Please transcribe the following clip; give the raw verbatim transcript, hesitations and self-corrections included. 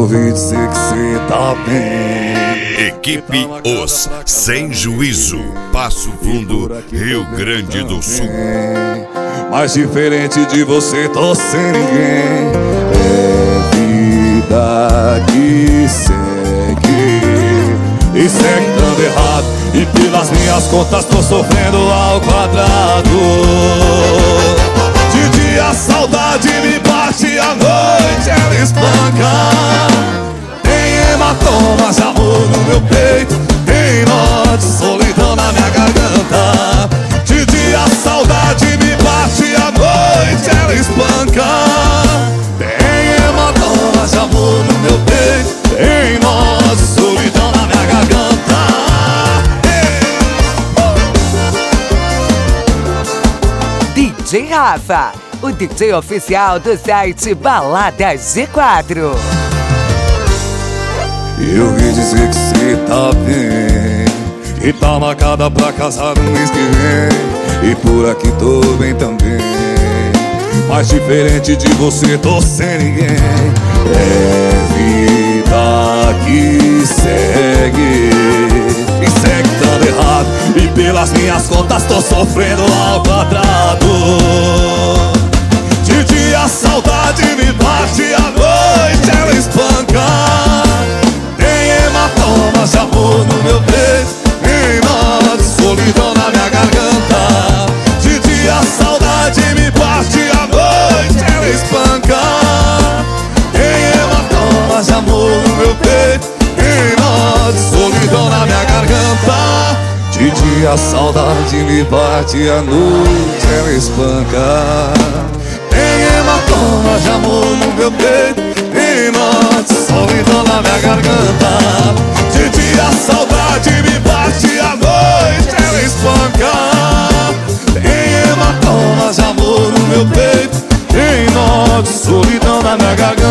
ouvi dizer que cê tá bem. Equipe Os Sem Juízo, Passo Fundo, Rio Grande do Sul. Mas diferente de você, tô sem ninguém. É vida que segue, e segue dando errado, e pelas minhas contas tô sofrendo ao quadrado. De dia a saudade me bate, à noite ela espanca. Tem hematoma de amor no meu peito, tem nó de solidão na minha garganta. De dia a saudade me bate, à noite ela espanca. Tem hematoma de amor no meu peito, tem nó de solidão na minha garganta. D J Rafa, o D J oficial do site Baladas G quatro. Eu vi dizer que cê tá bem, e tá marcada pra casar no mês que vem. E por aqui tô bem também, mas diferente de você, tô sem ninguém. É vida que segue, e segue dando errado, e pelas minhas contas tô sofrendo ao quadrado. De dia a saudade me bate, à noite ela espanca. Tem hematomas de amor no meu peito, tem nó de solidão na minha garganta. De dia a saudade me bate, à noite ela espanca. Tem hematomas de amor no meu peito, tem nó de solidão na minha garganta. De dia a saudade me bate, à noite ela espanca. Tem hematomas de amor no meu peito, tem nó de solidão na minha garganta. De dia a saudade me bate, à noite ela espanca. Tem hematomas de amor no meu peito, tem nó de solidão na minha garganta.